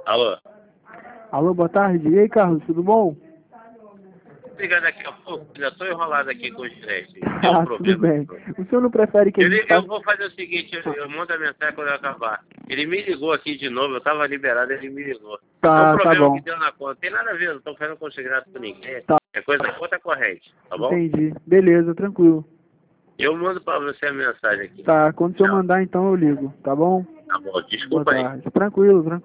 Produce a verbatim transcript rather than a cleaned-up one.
Alô? Alô, boa tarde. E aí, Carlos, tudo bom? Ligar daqui a pouco, já estou enrolado aqui com o gerente. Tem Ah, um tudo problema. bem. O senhor não prefere que a Eu, gente li- eu faça... vou fazer o seguinte, eu, eu mando a mensagem quando eu acabar. Ele me ligou aqui de novo, eu estava liberado, ele me ligou. É um Tá, tá problema que bom. deu na conta. Tem nada a ver, não estou fazendo consignado com ninguém. Tá, É coisa da conta corrente, tá bom? entendi. Beleza, tranquilo. Eu mando para você a mensagem aqui. Tá, quando o senhor Tchau. mandar, então eu ligo, tá bom? Tá bom, Boa desculpa aí. tarde. Tranquilo, tranquilo.